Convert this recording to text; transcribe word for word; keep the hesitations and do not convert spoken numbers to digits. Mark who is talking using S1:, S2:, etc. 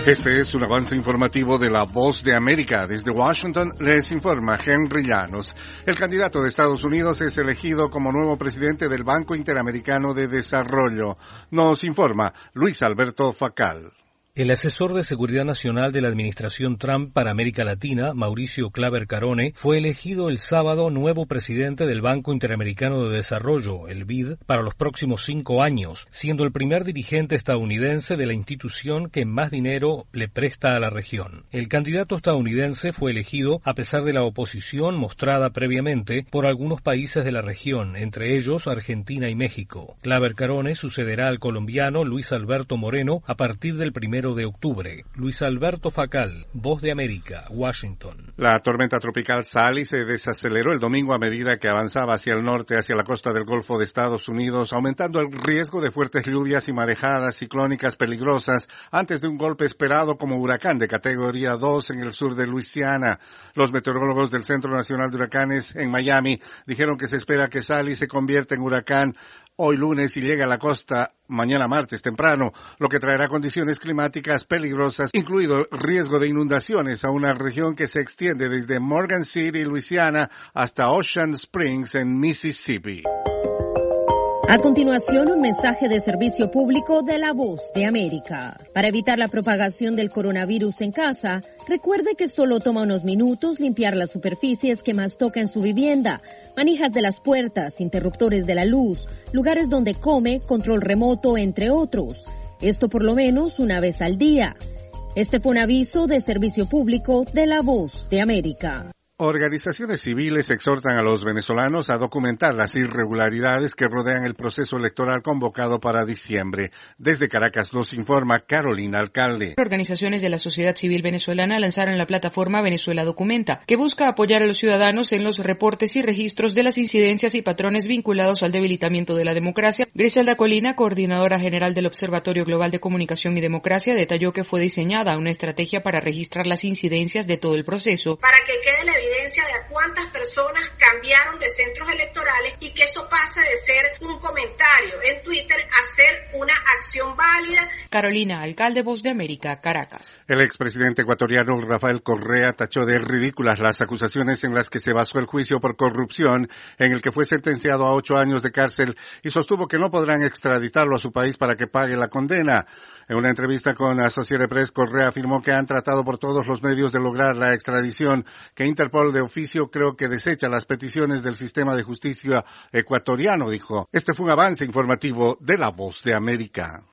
S1: Este es un avance informativo de La Voz de América. Desde Washington les informa Henry Llanos. El candidato de Estados Unidos es elegido como nuevo presidente del Banco Interamericano de Desarrollo. Nos informa Luis Alberto Facal.
S2: El asesor de Seguridad Nacional de la administración Trump para América Latina, Mauricio Claver Carone, fue elegido el sábado nuevo presidente del Banco Interamericano de Desarrollo, el B I D, para los próximos cinco años, siendo el primer dirigente estadounidense de la institución que más dinero le presta a la región. El candidato estadounidense fue elegido a pesar de la oposición mostrada previamente por algunos países de la región, entre ellos Argentina y México. Claver Carone sucederá al colombiano Luis Alberto Moreno a partir del primero de octubre. Luis Alberto Facal, Voz de América, Washington.
S1: La tormenta tropical Sally se desaceleró el domingo a medida que avanzaba hacia el norte, hacia la costa del Golfo de Estados Unidos, aumentando el riesgo de fuertes lluvias y marejadas ciclónicas peligrosas antes de un golpe esperado como huracán de categoría dos en el sur de Luisiana. Los meteorólogos del Centro Nacional de Huracanes en Miami dijeron que se espera que Sally se convierta en huracán hoy lunes y llega a la costa mañana martes temprano, lo que traerá condiciones climáticas peligrosas, incluido el riesgo de inundaciones a una región que se extiende desde Morgan City, Luisiana, hasta Ocean Springs en Mississippi.
S3: A continuación, un mensaje de servicio público de La Voz de América. Para evitar la propagación del coronavirus en casa, recuerde que solo toma unos minutos limpiar las superficies que más toca en su vivienda, manijas de las puertas, interruptores de la luz, lugares donde come, control remoto, entre otros. Esto por lo menos una vez al día. Este fue un aviso de servicio público de La Voz de América.
S1: Organizaciones civiles exhortan a los venezolanos a documentar las irregularidades que rodean el proceso electoral convocado para diciembre. Desde Caracas nos informa Carolina Alcalde.
S4: Organizaciones de la sociedad civil venezolana lanzaron la plataforma Venezuela Documenta, que busca apoyar a los ciudadanos en los reportes y registros de las incidencias y patrones vinculados al debilitamiento de la democracia. Griselda Colina, coordinadora general del Observatorio Global de Comunicación y Democracia, detalló que fue diseñada una estrategia para registrar las incidencias de todo el proceso.
S5: Para que quede la evidencia de a cuántas personas cambiaron de centros electorales y que eso pase de ser un comentario en Twitter a ser una acción válida.
S4: Carolina Alcalde, Voz de América, Caracas.
S1: El expresidente ecuatoriano Rafael Correa tachó de ridículas las acusaciones en las que se basó el juicio por corrupción, en el que fue sentenciado a ocho años de cárcel, y sostuvo que no podrán extraditarlo a su país para que pague la condena. En una entrevista con Associated Press, Correa afirmó que han tratado por todos los medios de lograr la extradición, que Interpol de oficio creo que desecha las peticiones del sistema de justicia ecuatoriano, dijo. Este fue un avance informativo de La Voz de América.